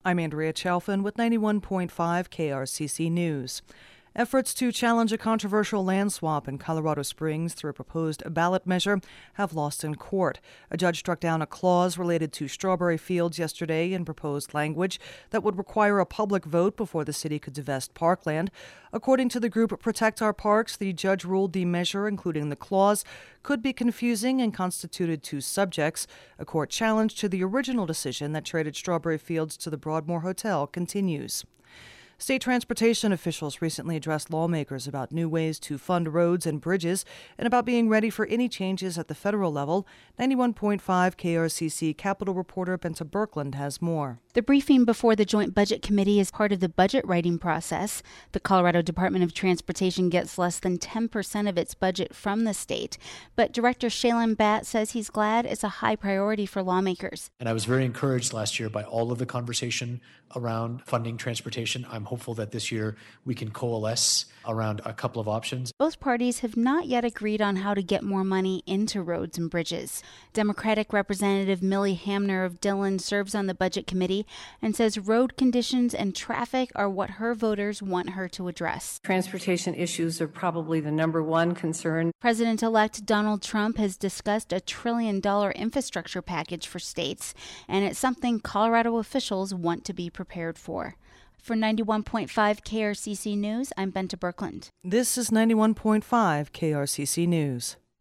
I'm Andrea Chalfin with 91.5 KRCC News. Efforts to challenge a controversial land swap in Colorado Springs through a proposed ballot measure have lost in court. A judge struck down a clause related to strawberry fields yesterday in proposed language that would require a public vote before the city could divest parkland. According to the group Protect Our Parks, the judge ruled the measure, including the clause, could be confusing and constituted two subjects. A court challenge to the original decision that traded strawberry fields to the Broadmoor Hotel continues. State transportation officials recently addressed lawmakers about new ways to fund roads and bridges and about being ready for any changes at the federal level. 91.5 KRCC Capitol reporter Benta Birkeland has more. The briefing before the Joint Budget Committee is part of the budget writing process. The Colorado Department of Transportation gets less than 10% of its budget from the state, but Director Shailen Bhatt says he's glad it's a high priority for lawmakers. And I was very encouraged last year by all of the conversation around funding transportation. I'm hopeful that this year we can coalesce around a couple of options. Both parties have not yet agreed on how to get more money into roads and bridges. Democratic Representative Millie Hamner of Dillon serves on the Budget Committee and says road conditions and traffic are what her voters want her to address. Transportation issues are probably the number one concern. President-elect Donald Trump has discussed a $1 trillion infrastructure package for states, and it's something Colorado officials want to be prepared for. For 91.5 KRCC News, I'm Benta Birkeland. This is 91.5 KRCC News.